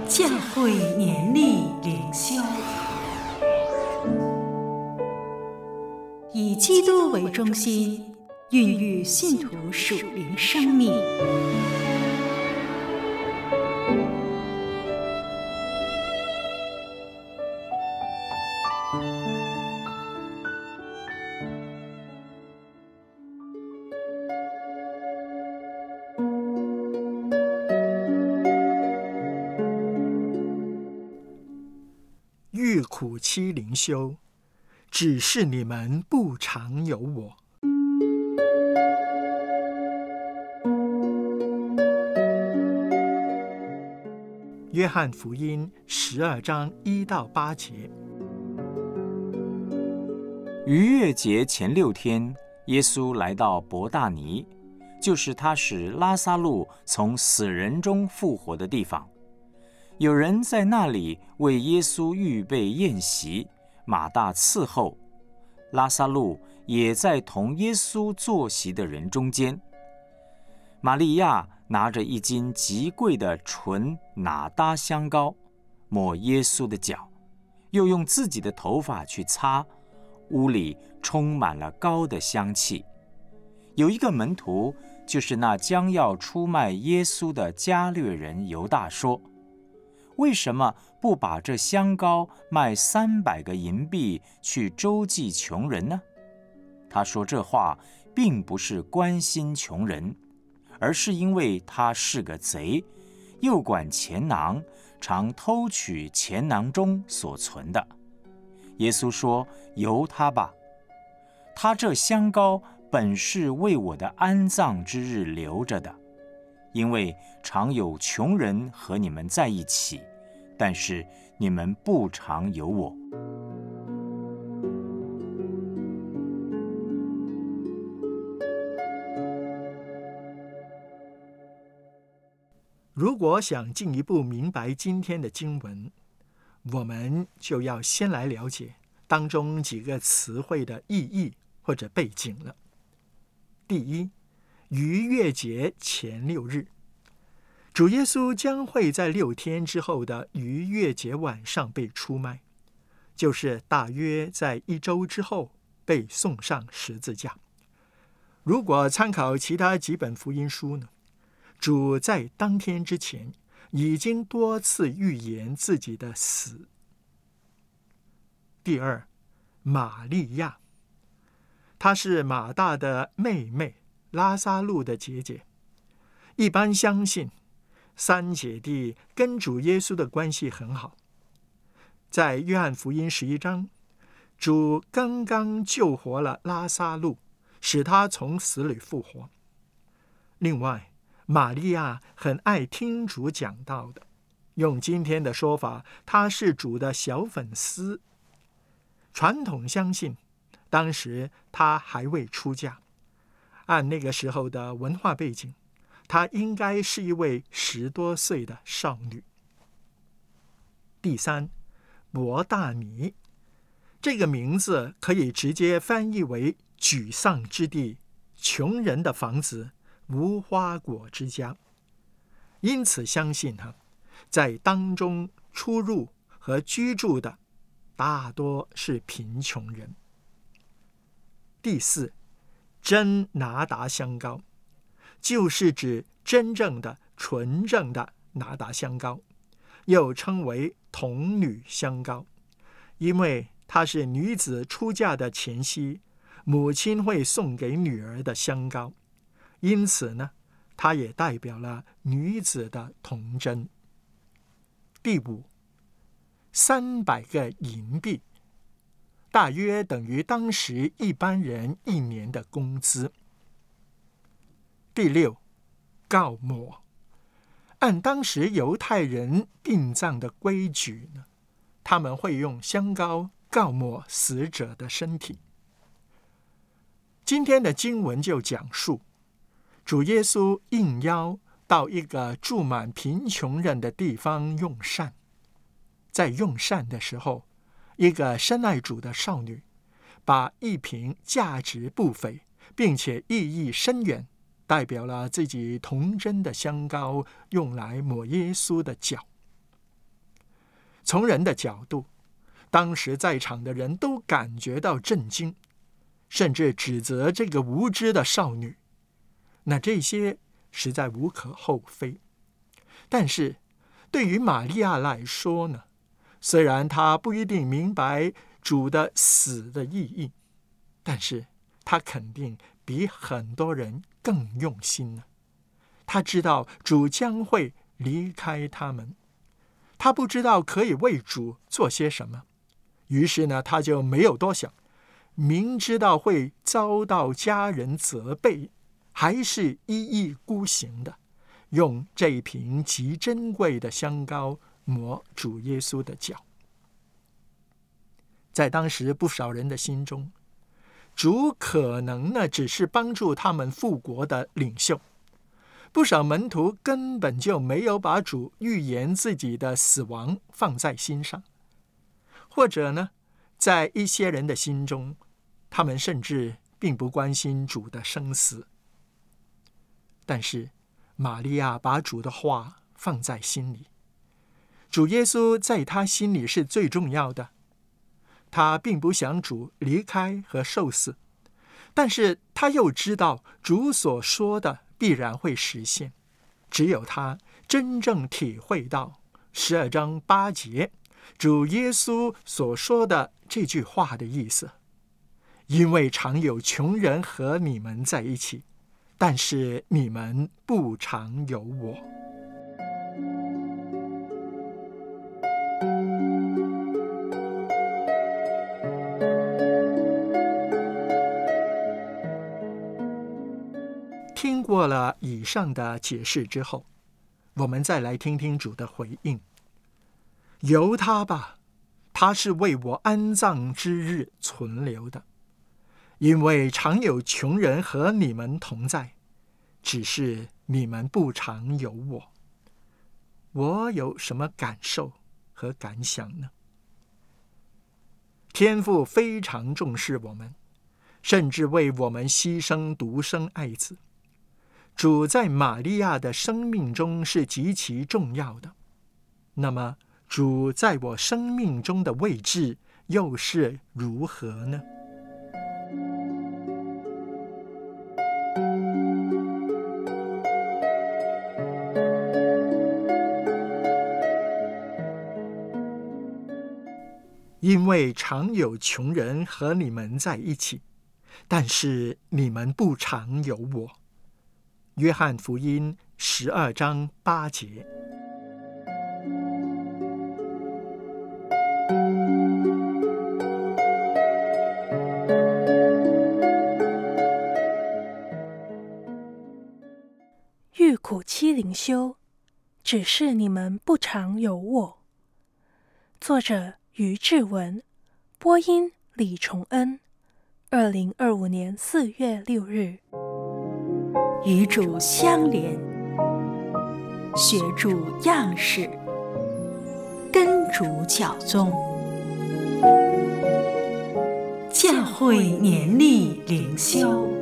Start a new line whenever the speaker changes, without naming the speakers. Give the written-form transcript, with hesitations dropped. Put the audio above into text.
教会年历灵修，以基督为中心，孕育信徒属灵生命。
遇苦期灵修，只是你们不常有我。约翰福音12章1到8节。
逾越节前6天，耶稣来到伯大尼，就是他使拉撒路从死人中复活的地方。有人在那里为耶稣预备宴席，马大伺候，拉撒路也在同耶稣坐席的人中间。玛利亚拿着1斤极贵的纯哪搭香膏，抹耶稣的脚，又用自己的头发去擦，屋里充满了膏的香气。有一个门徒，就是那将要出卖耶稣的加略人犹大说，为什么不把这香膏卖300个银币去周济穷人呢？他说这话并不是关心穷人，而是因为他是个贼，又管钱囊，常偷取钱囊中所存的。耶稣说，由他吧，他这香膏本是为我的安葬之日留着的，因为常有穷人和你们在一起，但是你们不常有我。
如果想进一步明白今天的经文，我们就要先来了解当中几个词汇的意义或者背景了。第一，逾越节前6日，主耶稣将会在6天之后的逾越节晚上被出卖，就是大约在1周之后被送上十字架。如果参考其他几本福音书呢，主在当天之前已经多次预言自己的死。第二，玛利亚，她是马大的妹妹，拉撒路的姐姐。一般相信3姐弟跟主耶稣的关系很好。在约翰福音11章，主刚刚救活了拉撒路，使他从死里复活。另外，玛利亚很爱听主讲道的，用今天的说法，她是主的小粉丝。传统相信，当时她还未出嫁，按那个时候的文化背景，她应该是一位10多岁的少女。第三，伯大尼，这个名字可以直接翻译为沮丧之地、穷人的房子、无花果之家。因此相信在当中出入和居住的大多是贫穷人。第四，真哪达香膏，就是指真正的纯正的哪达香膏，又称为童女香膏，因为它是女子出嫁的前夕，母亲会送给女儿的香膏，因此呢，它也代表了女子的童贞。第五，300个银币，大约等于当时一般人1年的工资。第六，膏抹，按当时犹太人殡葬的规矩呢，他们会用香膏膏抹死者的身体。今天的经文就讲述主耶稣应邀到一个住满贫穷人的地方用膳，在用膳的时候，一个深爱主的少女把一瓶价值不菲并且意义深远，代表了自己童真的香膏用来抹耶稣的脚。 从人的角度，当时在场的人都感觉到震惊，甚至指责这个无知的少女。那这些实在无可厚非。但是对于玛利亚来说呢，虽然她不一定明白主的死的意义，但是她肯定比很多人更用心呢。她知道主将会离开他们，她不知道可以为主做些什么，于是呢，她就没有多想，明知道会遭到家人责备，还是一意孤行的用这一瓶极珍贵的香膏抹主耶稣的脚。在当时不少人的心中，主可能呢只是帮助他们复国的领袖，不少门徒根本就没有把主预言自己的死亡放在心上，或者呢，在一些人的心中，他们甚至并不关心主的生死。但是玛利亚把主的话放在心里，主耶稣在他心里是最重要的。他并不想主离开和受死，但是他又知道主所说的必然会实现。只有他真正体会到12章8节主耶稣所说的这句话的意思：因为常有穷人和你们在一起，但是你们不常有我。听过了以上的解释之后，我们再来听听主的回应。由他吧，他是为我安葬之日存留的，因为常有穷人和你们同在，只是你们不常有我。我有什么感受和感想呢？天父非常重视我们，甚至为我们牺牲独生爱子。主在玛利亚的生命中是极其重要的，那么主在我生命中的位置又是如何呢？因为常有穷人和你们在一起，但是你们不常有我。约翰福音12章8节。
欲苦期灵修，只是你们不常有我。作者于志文，播音李崇恩。2025年4月6日。
与主相连，学主样式，跟主脚踪，教会年历灵修。